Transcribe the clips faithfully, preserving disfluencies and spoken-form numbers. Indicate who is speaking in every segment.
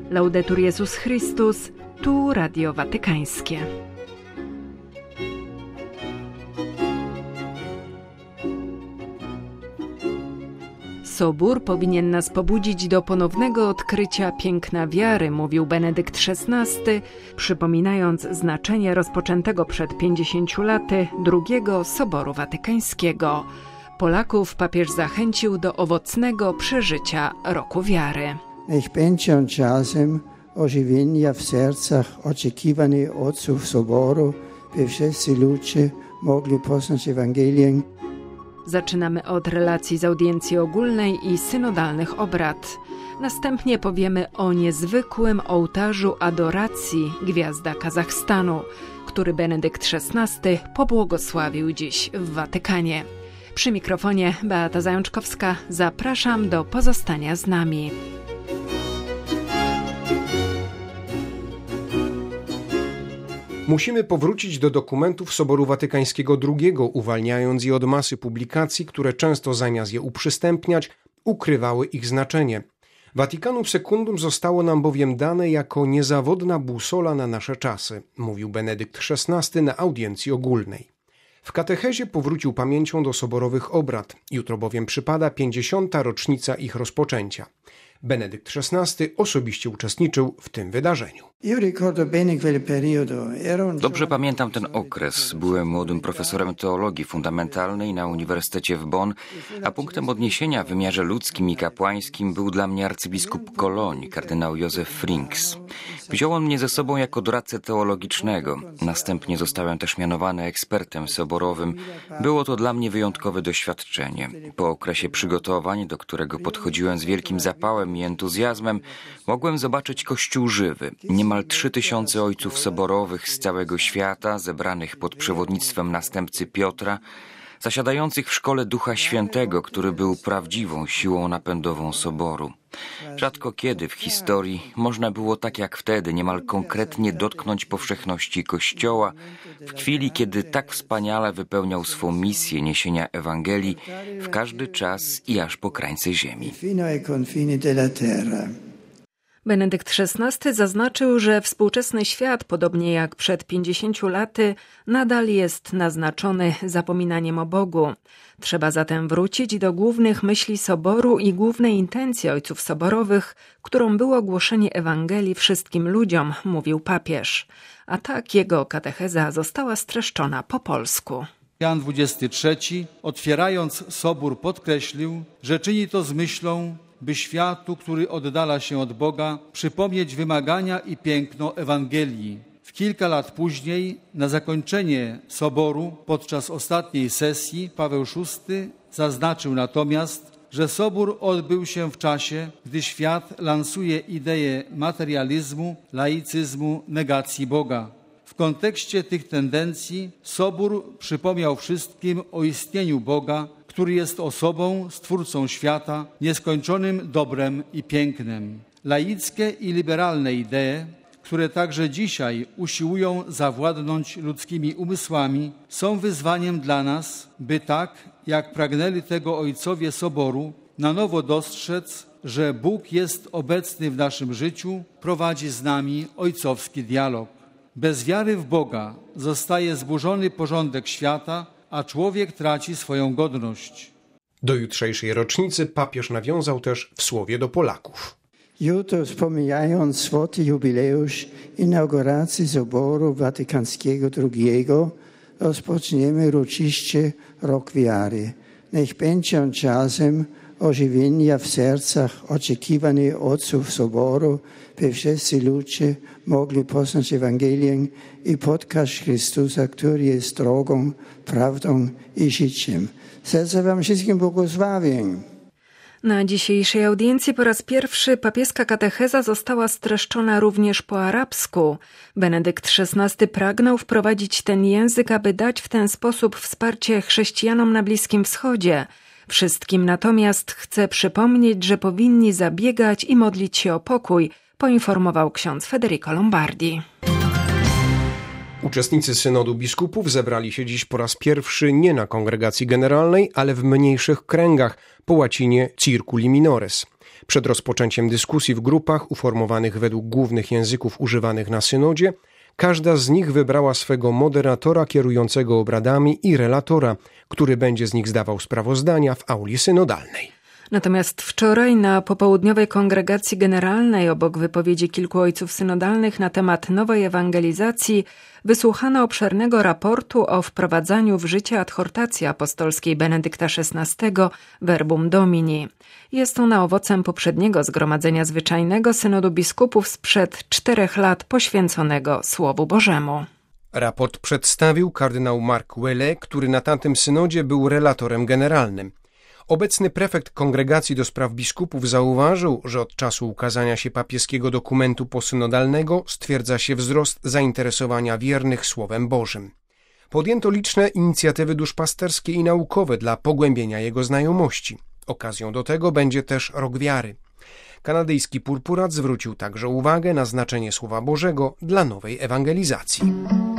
Speaker 1: Laudetur Jezus Chrystus, tu Radio Watykańskie. Sobór powinien nas pobudzić do ponownego odkrycia piękna wiary, mówił Benedykt szesnasty, przypominając znaczenie rozpoczętego przed pięćdziesięciu laty drugiego Soboru Watykańskiego. Polaków papież zachęcił do owocnego przeżycia roku wiary.
Speaker 2: Niech będzie on czasem ożywienia w sercach oczekiwanych ojców Soboru, by wszyscy ludzie mogli poznać Ewangelię.
Speaker 1: Zaczynamy od relacji z audiencji ogólnej i synodalnych obrad. Następnie powiemy o niezwykłym ołtarzu adoracji Gwiazda Kazachstanu, który Benedykt szesnasty pobłogosławił dziś w Watykanie. Przy mikrofonie Beata Zajączkowska. Zapraszam do pozostania z nami.
Speaker 3: Musimy powrócić do dokumentów Soboru Watykańskiego drugiego, uwalniając je od masy publikacji, które często zamiast je uprzystępniać, ukrywały ich znaczenie. Vaticanum Secundum zostało nam bowiem dane jako niezawodna busola na nasze czasy, mówił Benedykt szesnasty na audiencji ogólnej. W katechezie powrócił pamięcią do soborowych obrad, jutro bowiem przypada pięćdziesiąta rocznica ich rozpoczęcia. Benedykt szesnasty osobiście uczestniczył w tym wydarzeniu.
Speaker 4: Dobrze pamiętam ten okres. Byłem młodym profesorem teologii fundamentalnej na Uniwersytecie w Bonn, a punktem odniesienia w wymiarze ludzkim i kapłańskim był dla mnie arcybiskup Cologne, kardynał Józef Frings. Wziął on mnie ze sobą jako doradcę teologicznego. Następnie zostałem też mianowany ekspertem soborowym. Było to dla mnie wyjątkowe doświadczenie. Po okresie przygotowań, do którego podchodziłem z wielkim zapałem i entuzjazmem, mogłem zobaczyć Kościół żywy. Niemal trzy tysiące ojców soborowych z całego świata, zebranych pod przewodnictwem następcy Piotra, zasiadających w szkole Ducha Świętego, który był prawdziwą siłą napędową Soboru. Rzadko kiedy w historii można było tak jak wtedy niemal konkretnie dotknąć powszechności Kościoła, w chwili kiedy tak wspaniale wypełniał swą misję niesienia Ewangelii w każdy czas i aż po krańce ziemi.
Speaker 1: Benedykt szesnasty zaznaczył, że współczesny świat, podobnie jak przed pięćdziesięciu laty, nadal jest naznaczony zapominaniem o Bogu. Trzeba zatem wrócić do głównych myśli Soboru i głównej intencji ojców soborowych, którą było głoszenie Ewangelii wszystkim ludziom, mówił papież. A tak jego katecheza została streszczona po polsku.
Speaker 5: Jan dwudziesty trzeci, otwierając Sobór, podkreślił, że czyni to z myślą, by światu, który oddala się od Boga, przypomnieć wymagania i piękno Ewangelii. W kilka lat później, na zakończenie Soboru, podczas ostatniej sesji, Paweł szósty zaznaczył natomiast, że Sobór odbył się w czasie, gdy świat lansuje ideę materializmu, laicyzmu, negacji Boga. W kontekście tych tendencji Sobór przypomniał wszystkim o istnieniu Boga, który jest osobą, stwórcą świata, nieskończonym dobrem i pięknem. Laickie i liberalne idee, które także dzisiaj usiłują zawładnąć ludzkimi umysłami, są wyzwaniem dla nas, by tak, jak pragnęli tego ojcowie Soboru, na nowo dostrzec, że Bóg jest obecny w naszym życiu, prowadzi z nami ojcowski dialog. Bez wiary w Boga zostaje zburzony porządek świata, a człowiek traci swoją godność.
Speaker 3: Do jutrzejszej rocznicy papież nawiązał też w słowie do Polaków.
Speaker 2: Jutro, wspomniając swoty jubileusz inauguracji Soboru Watykańskiego drugiego, rozpoczniemy uroczyście rok wiary. Niech będzie on czasem ożywienia w sercach oczekiwanych ojców Soboru, by wszyscy ludzie mogli poznać Ewangelię i spotkać Chrystusa, który jest drogą, prawdą i życiem. Serce wam wszystkim błogosławię.
Speaker 1: Na dzisiejszej audiencji po raz pierwszy papieska katecheza została streszczona również po arabsku. Benedykt szesnasty pragnął wprowadzić ten język, aby dać w ten sposób wsparcie chrześcijanom na Bliskim Wschodzie. Wszystkim natomiast chce przypomnieć, że powinni zabiegać i modlić się o pokój, poinformował ksiądz Federico Lombardi.
Speaker 3: Uczestnicy synodu biskupów zebrali się dziś po raz pierwszy nie na kongregacji generalnej, ale w mniejszych kręgach, po łacinie circuli minores. Przed rozpoczęciem dyskusji w grupach uformowanych według głównych języków używanych na synodzie, każda z nich wybrała swego moderatora kierującego obradami i relatora, który będzie z nich zdawał sprawozdania w auli synodalnej.
Speaker 1: Natomiast wczoraj na popołudniowej kongregacji generalnej obok wypowiedzi kilku ojców synodalnych na temat nowej ewangelizacji wysłuchano obszernego raportu o wprowadzaniu w życie adhortacji apostolskiej Benedykta szesnastego Verbum Domini. Jest ona owocem poprzedniego zgromadzenia zwyczajnego synodu biskupów sprzed czterech lat poświęconego Słowu Bożemu.
Speaker 3: Raport przedstawił kardynał Mark Welle, który na tamtym synodzie był relatorem generalnym. Obecny prefekt Kongregacji do Spraw Biskupów zauważył, że od czasu ukazania się papieskiego dokumentu posynodalnego stwierdza się wzrost zainteresowania wiernych Słowem Bożym. Podjęto liczne inicjatywy duszpasterskie i naukowe dla pogłębienia jego znajomości. Okazją do tego będzie też Rok Wiary. Kanadyjski purpurat zwrócił także uwagę na znaczenie Słowa Bożego dla nowej ewangelizacji.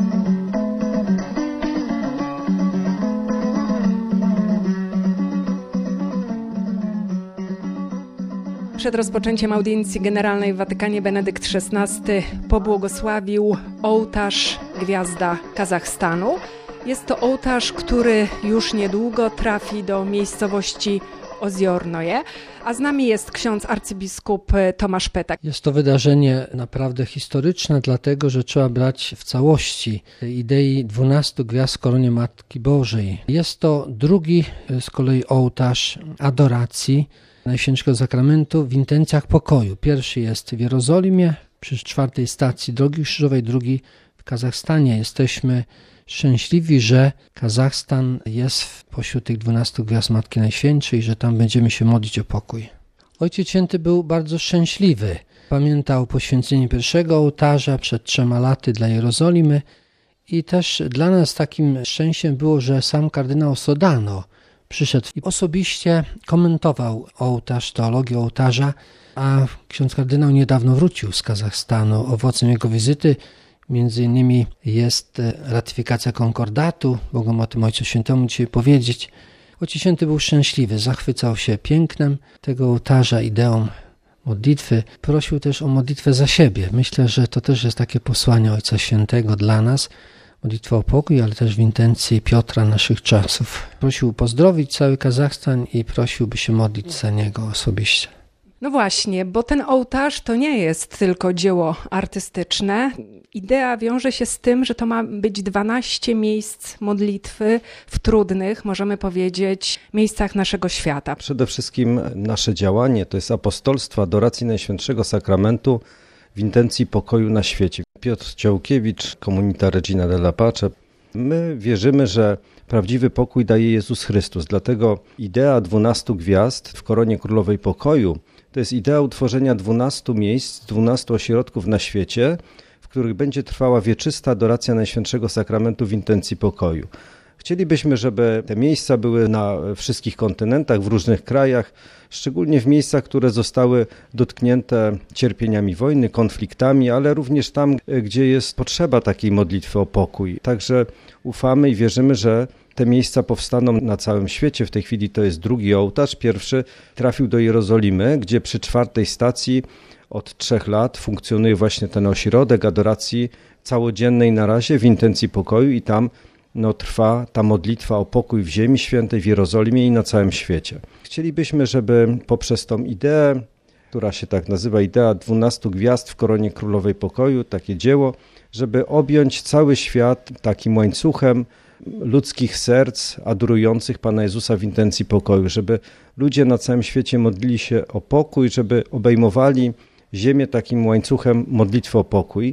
Speaker 1: Przed rozpoczęciem audiencji generalnej w Watykanie Benedykt szesnasty pobłogosławił ołtarz Gwiazda Kazachstanu. Jest to ołtarz, który już niedługo trafi do miejscowości Oziornoje, a z nami jest ksiądz arcybiskup Tomasz Petak.
Speaker 6: Jest to wydarzenie naprawdę historyczne, dlatego że trzeba brać w całości idei dwunastu gwiazd w koronie Matki Bożej. Jest to drugi z kolei ołtarz adoracji Najświętszego Sakramentu w intencjach pokoju. Pierwszy jest w Jerozolimie przy czwartej stacji Drogi Krzyżowej, drugi w Kazachstanie. Jesteśmy szczęśliwi, że Kazachstan jest pośród tych dwunastu gwiazd Matki Najświętszej i że tam będziemy się modlić o pokój. Ojciec Święty był bardzo szczęśliwy. Pamiętał poświęcenie pierwszego ołtarza przed trzema laty dla Jerozolimy i też dla nas takim szczęściem było, że sam kardynał Sodano przyszedł i osobiście komentował ołtarz, teologię ołtarza, a ksiądz kardynał niedawno wrócił z Kazachstanu. Owocem jego wizyty między innymi jest ratyfikacja konkordatu, mogę o tym Ojcu Świętemu dzisiaj powiedzieć. Ojciec Święty był szczęśliwy, zachwycał się pięknem tego ołtarza, ideą modlitwy. Prosił też o modlitwę za siebie. Myślę, że to też jest takie posłanie Ojca Świętego dla nas. Modlitwa o pokój, ale też w intencji Piotra naszych czasów. Prosił pozdrowić cały Kazachstan i prosił, by się modlić za niego osobiście.
Speaker 1: No właśnie, bo ten ołtarz to nie jest tylko dzieło artystyczne. Idea wiąże się z tym, że to ma być dwanaście miejsc modlitwy w trudnych, możemy powiedzieć, miejscach naszego świata.
Speaker 7: Przede wszystkim nasze działanie to jest apostolstwo adoracji Najświętszego Sakramentu w intencji pokoju na świecie. Piotr Ciołkiewicz, Comunita Regina della Pace. My wierzymy, że prawdziwy pokój daje Jezus Chrystus, dlatego idea dwunastu gwiazd w koronie Królowej Pokoju to jest idea utworzenia dwunastu miejsc, dwunastu ośrodków na świecie, w których będzie trwała wieczysta adoracja Najświętszego Sakramentu w intencji pokoju. Chcielibyśmy, żeby te miejsca były na wszystkich kontynentach, w różnych krajach, szczególnie w miejscach, które zostały dotknięte cierpieniami wojny, konfliktami, ale również tam, gdzie jest potrzeba takiej modlitwy o pokój. Także ufamy i wierzymy, że te miejsca powstaną na całym świecie. W tej chwili to jest drugi ołtarz. Pierwszy trafił do Jerozolimy, gdzie przy czwartej stacji od trzech lat funkcjonuje właśnie ten ośrodek adoracji całodziennej na razie w intencji pokoju i tam no, trwa ta modlitwa o pokój w Ziemi Świętej, w Jerozolimie i na całym świecie. Chcielibyśmy, żeby poprzez tą ideę, która się tak nazywa, idea dwunastu gwiazd w koronie Królowej Pokoju, takie dzieło, żeby objąć cały świat takim łańcuchem ludzkich serc adorujących Pana Jezusa w intencji pokoju, żeby ludzie na całym świecie modlili się o pokój, żeby obejmowali ziemię takim łańcuchem modlitwy o pokój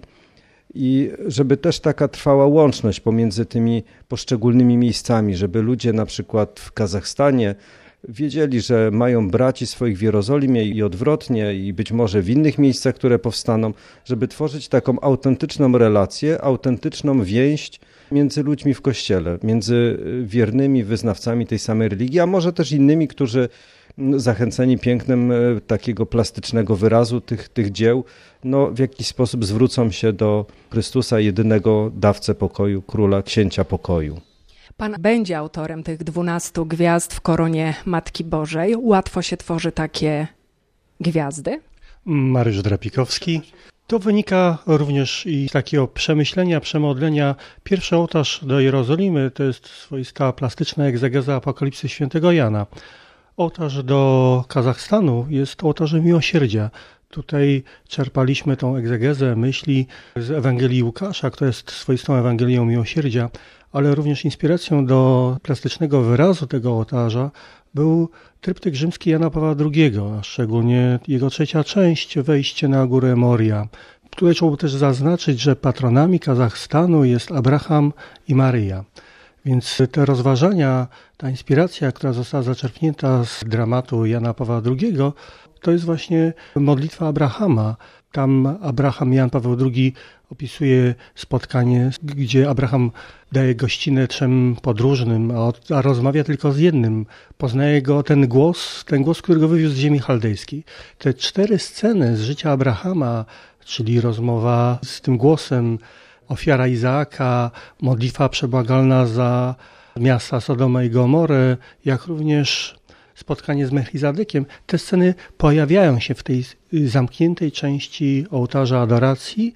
Speaker 7: i żeby też taka trwała łączność pomiędzy tymi poszczególnymi miejscami, żeby ludzie na przykład w Kazachstanie wiedzieli, że mają braci swoich w Jerozolimie i odwrotnie i być może w innych miejscach, które powstaną, żeby tworzyć taką autentyczną relację, autentyczną więź między ludźmi w Kościele, między wiernymi wyznawcami tej samej religii, a może też innymi, którzy zachęceni pięknem takiego plastycznego wyrazu tych, tych dzieł, no w jakiś sposób zwrócą się do Chrystusa, jedynego dawcę pokoju, króla, księcia pokoju.
Speaker 1: Pan będzie autorem tych dwunastu gwiazd w koronie Matki Bożej. Łatwo się tworzy takie gwiazdy?
Speaker 8: Mariusz Drapikowski. To wynika również i z takiego przemyślenia, przemodlenia. Pierwszy ołtarz do Jerozolimy to jest swoista plastyczna egzegeza Apokalipsy świętego Jana. Ołtarz do Kazachstanu jest ołtarzem miłosierdzia. Tutaj czerpaliśmy tą egzegezę myśli z Ewangelii Łukasza, która jest swoistą Ewangelią miłosierdzia, ale również inspiracją do plastycznego wyrazu tego ołtarza był tryptyk rzymski Jana Pawła drugiego, a szczególnie jego trzecia część, wejście na górę Moria. Tutaj trzeba też zaznaczyć, że patronami Kazachstanu jest Abraham i Maryja. Więc te rozważania, ta inspiracja, która została zaczerpnięta z dramatu Jana Pawła drugiego, to jest właśnie modlitwa Abrahama. Tam Abraham, Jan Paweł drugi opisuje spotkanie, gdzie Abraham daje gościnę trzem podróżnym, a, od, a rozmawia tylko z jednym. Poznaje go ten głos, ten głos, który go wywiózł z ziemi chaldejskiej. Te cztery sceny z życia Abrahama, czyli rozmowa z tym głosem, ofiara Izaaka, modlitwa przebłagalna za miasta Sodoma i Gomorę, jak również spotkanie z Melchizadekiem. Te sceny pojawiają się w tej zamkniętej części ołtarza adoracji.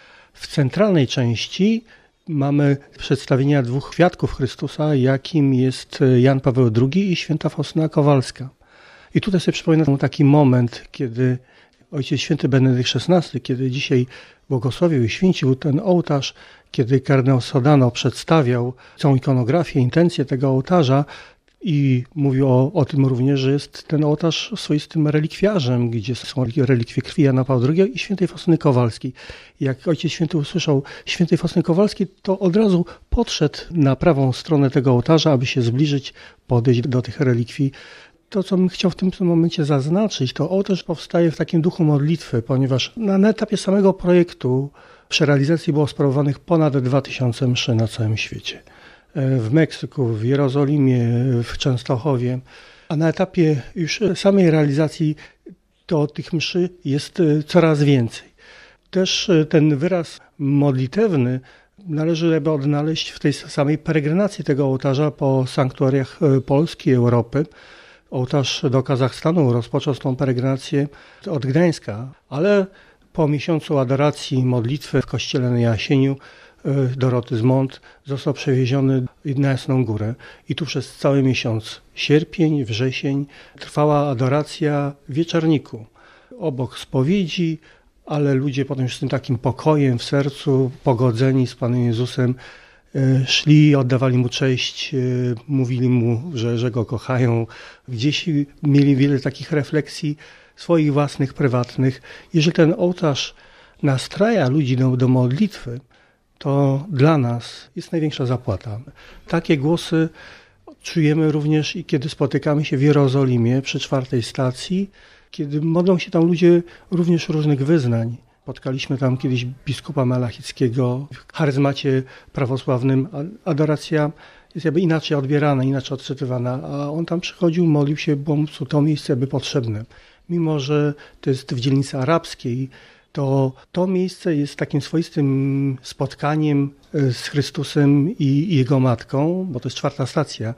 Speaker 8: W centralnej części mamy przedstawienia dwóch świadków Chrystusa, jakim jest Jan Paweł drugi i święta Faustyna Kowalska. I tutaj sobie przypominam taki moment, kiedy Ojciec Święty Benedykt szesnasty, kiedy dzisiaj błogosławił i święcił ten ołtarz, kiedy kardynał Sodano przedstawiał całą ikonografię, intencję tego ołtarza i mówił o, o tym również, że jest ten ołtarz swoistym relikwiarzem, gdzie są relikwie krwi Jana Pawła drugiego i świętej Faustyny Kowalskiej. Jak Ojciec Święty usłyszał świętej Faustyny Kowalskiej, to od razu podszedł na prawą stronę tego ołtarza, aby się zbliżyć, podejść do tych relikwii. To, co bym chciał w tym momencie zaznaczyć, to ołtarz powstaje w takim duchu modlitwy, ponieważ na, na etapie samego projektu przy realizacji było sprawowanych ponad dwa tysiące mszy na całym świecie. W Meksyku, w Jerozolimie, w Częstochowie, a na etapie już samej realizacji to tych mszy jest coraz więcej. Też ten wyraz modlitewny należy jakby odnaleźć w tej samej peregrinacji tego ołtarza po sanktuariach Polski i Europy. Ołtarz do Kazachstanu rozpoczął tą peregrinację od Gdańska, ale po miesiącu adoracji modlitwy w kościele na Jasieniu Doroty z Mont został przewieziony na Jasną Górę. I tu przez cały miesiąc, sierpień, wrzesień, trwała adoracja w Wieczorniku. Obok spowiedzi, ale ludzie potem już z tym takim pokojem w sercu, pogodzeni z Panem Jezusem, szli, oddawali Mu cześć, mówili Mu, że, że Go kochają. Gdzieś mieli wiele takich refleksji swoich własnych, prywatnych. Jeżeli ten ołtarz nastraja ludzi do, do modlitwy, to dla nas jest największa zapłata. Takie głosy czujemy również i kiedy spotykamy się w Jerozolimie przy czwartej stacji, kiedy modlą się tam ludzie również różnych wyznań. Spotkaliśmy tam kiedyś biskupa Malachickiego w charyzmacie prawosławnym. Adoracja jest jakby inaczej odbierana, inaczej odczytywana, a on tam przychodził, modlił się, bo mu to miejsce jakby potrzebne. Mimo że to jest w dzielnicy arabskiej, to to miejsce jest takim swoistym spotkaniem z Chrystusem i, i Jego Matką, bo to jest czwarta stacja.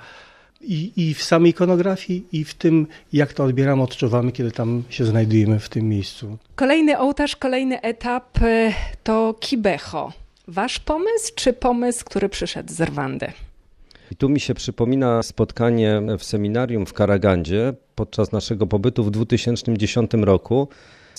Speaker 8: I, I w samej ikonografii, i w tym, jak to odbieramy, odczuwamy, kiedy tam się znajdujemy w tym miejscu.
Speaker 1: Kolejny ołtarz, kolejny etap to Kibeho. Wasz pomysł, czy pomysł, który przyszedł z Rwandy?
Speaker 7: I tu mi się przypomina spotkanie w seminarium w Karagandzie podczas naszego pobytu w dwa tysiące dziesiątym roku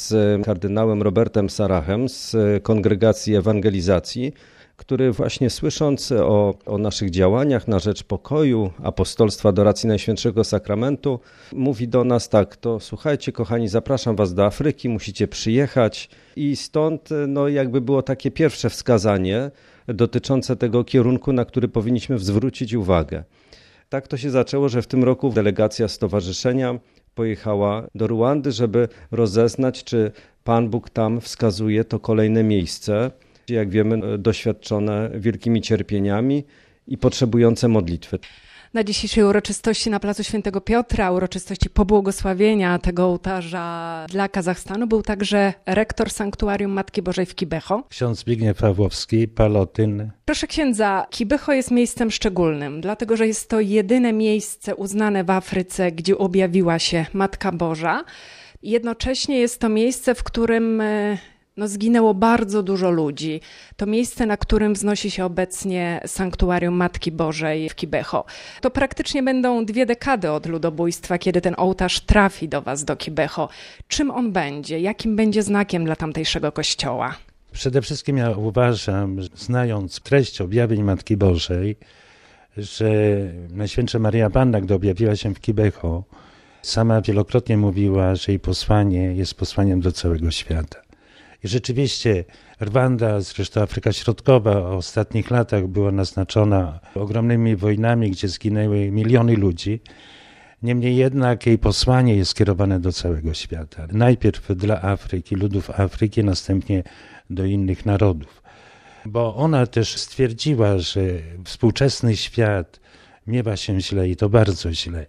Speaker 7: z kardynałem Robertem Sarachem z Kongregacji Ewangelizacji, który właśnie słysząc o, o naszych działaniach na rzecz pokoju, apostolstwa adoracji Najświętszego Sakramentu, mówi do nas tak: to słuchajcie kochani, zapraszam was do Afryki, musicie przyjechać. I stąd no, jakby było takie pierwsze wskazanie dotyczące tego kierunku, na który powinniśmy zwrócić uwagę. Tak to się zaczęło, że w tym roku delegacja stowarzyszenia pojechała do Ruandy, żeby rozeznać, czy Pan Bóg tam wskazuje to kolejne miejsce, jak wiemy, doświadczone wielkimi cierpieniami i potrzebujące modlitwy.
Speaker 1: Na dzisiejszej uroczystości na placu Świętego Piotra, uroczystości pobłogosławienia tego ołtarza dla Kazachstanu, był także rektor Sanktuarium Matki Bożej w Kibeho.
Speaker 9: Ksiądz Zbigniew Pawłowski, Palotyn.
Speaker 1: Proszę księdza, Kibeho jest miejscem szczególnym, dlatego że jest to jedyne miejsce uznane w Afryce, gdzie objawiła się Matka Boża. Jednocześnie jest to miejsce, w którym no, zginęło bardzo dużo ludzi. To miejsce, na którym wznosi się obecnie sanktuarium Matki Bożej w Kibeho. To praktycznie będą dwie dekady od ludobójstwa, kiedy ten ołtarz trafi do was, do Kibeho. Czym on będzie? Jakim będzie znakiem dla tamtejszego kościoła?
Speaker 9: Przede wszystkim ja uważam, znając treść objawień Matki Bożej, że Najświętsza Maryja Panna, gdy objawiła się w Kibeho, sama wielokrotnie mówiła, że jej posłanie jest posłaniem do całego świata. I rzeczywiście Rwanda, zresztą Afryka Środkowa w ostatnich latach była naznaczona ogromnymi wojnami, gdzie zginęły miliony ludzi. Niemniej jednak jej posłanie jest skierowane do całego świata. Najpierw dla Afryki, ludów Afryki, następnie do innych narodów. Bo ona też stwierdziła, że współczesny świat miewa się źle i to bardzo źle.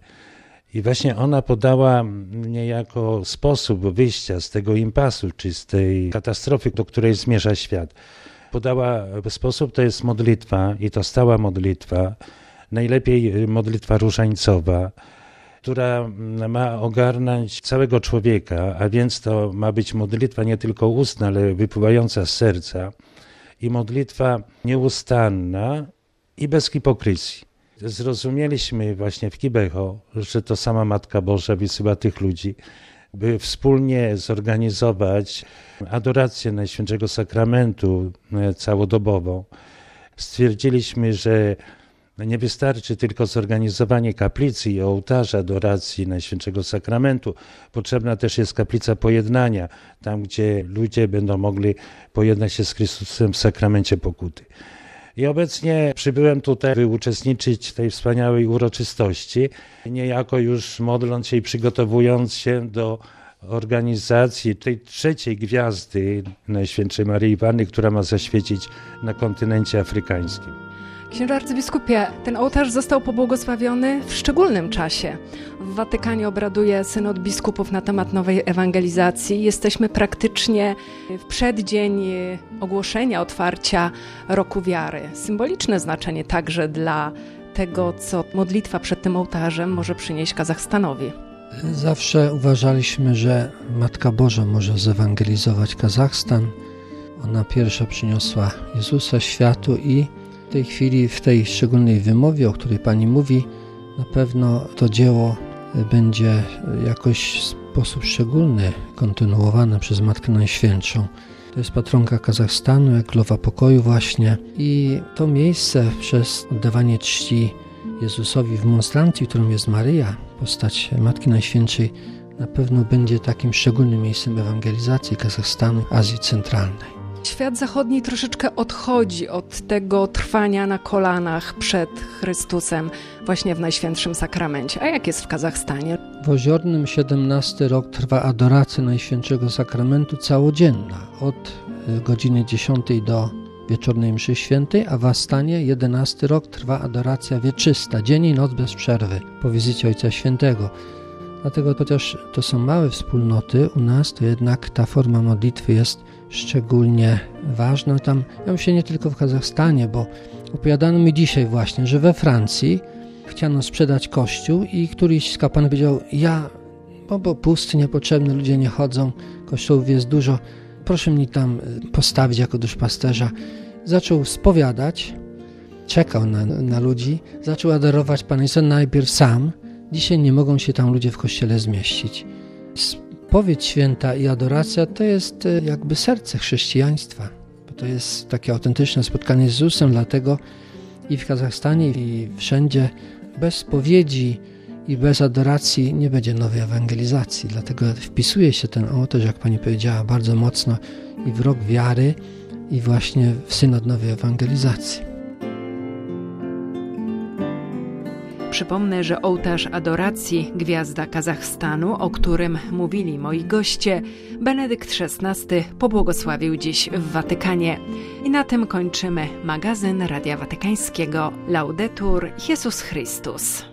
Speaker 9: I właśnie ona podała niejako sposób wyjścia z tego impasu, czy z tej katastrofy, do której zmierza świat. Podała sposób, to jest modlitwa i to stała modlitwa, najlepiej modlitwa różańcowa, która ma ogarnąć całego człowieka, a więc to ma być modlitwa nie tylko ustna, ale wypływająca z serca i modlitwa nieustanna i bez hipokryzji. Zrozumieliśmy właśnie w Kibeho, że to sama Matka Boża wysyła tych ludzi, by wspólnie zorganizować adorację Najświętszego Sakramentu całodobową. Stwierdziliśmy, że nie wystarczy tylko zorganizowanie kaplicy i ołtarza adoracji Najświętszego Sakramentu. Potrzebna też jest kaplica pojednania, tam gdzie ludzie będą mogli pojednać się z Chrystusem w sakramencie pokuty. I obecnie przybyłem tutaj, by uczestniczyć w tej wspaniałej uroczystości, niejako już modląc się i przygotowując się do organizacji tej trzeciej gwiazdy Najświętszej Maryi Panny, która ma zaświecić na kontynencie afrykańskim.
Speaker 1: Księże arcybiskupie, ten ołtarz został pobłogosławiony w szczególnym czasie. W Watykanie obraduje synod biskupów na temat nowej ewangelizacji. Jesteśmy praktycznie w przeddzień ogłoszenia, otwarcia Roku Wiary. Symboliczne znaczenie także dla tego, co modlitwa przed tym ołtarzem może przynieść Kazachstanowi.
Speaker 6: Zawsze uważaliśmy, że Matka Boża może zewangelizować Kazachstan. Ona pierwsza przyniosła Jezusa światu i w tej chwili, w tej szczególnej wymowie, o której Pani mówi, na pewno to dzieło będzie jakoś w sposób szczególny kontynuowane przez Matkę Najświętszą. To jest patronka Kazachstanu, jak królowa pokoju właśnie. I to miejsce przez oddawanie czci Jezusowi w monstrancji, którą jest Maryja, postać Matki Najświętszej, na pewno będzie takim szczególnym miejscem ewangelizacji Kazachstanu, Azji Centralnej.
Speaker 1: Świat zachodni troszeczkę odchodzi od tego trwania na kolanach przed Chrystusem właśnie w Najświętszym Sakramencie. A jak jest w Kazachstanie?
Speaker 6: W Oziornym siedemnasty rok trwa adoracja Najświętszego Sakramentu całodzienna, od godziny dziesiątej do wieczornej mszy świętej, a w Astanie jedenasty rok trwa adoracja wieczysta, dzień i noc bez przerwy, po wizycie Ojca Świętego. Dlatego chociaż to są małe wspólnoty, u nas to jednak ta forma modlitwy jest szczególnie ważna. Tam, ja myślę, nie tylko w Kazachstanie, bo opowiadano mi dzisiaj właśnie, że we Francji chciano sprzedać kościół i któryś z kapłanów powiedział, ja, bo, bo pusty, niepotrzebny, ludzie nie chodzą, kościołów jest dużo, proszę mnie tam postawić jako duszpasterza. Zaczął spowiadać, czekał na, na ludzi, zaczął adorować Pana Jezusa najpierw sam. Dzisiaj nie mogą się tam ludzie w kościele zmieścić. Spowiedź święta i adoracja to jest jakby serce chrześcijaństwa. Bo to jest takie autentyczne spotkanie z Jezusem, dlatego i w Kazachstanie, i wszędzie bez spowiedzi i bez adoracji nie będzie nowej ewangelizacji. Dlatego wpisuje się ten ołtarz, jak Pani powiedziała, bardzo mocno i w rok wiary, i właśnie w synod nowej ewangelizacji.
Speaker 1: Przypomnę, że ołtarz adoracji Gwiazda Kazachstanu, o którym mówili moi goście, Benedykt szesnasty pobłogosławił dziś w Watykanie. I na tym kończymy magazyn Radia Watykańskiego. Laudetur Jezus Chrystus.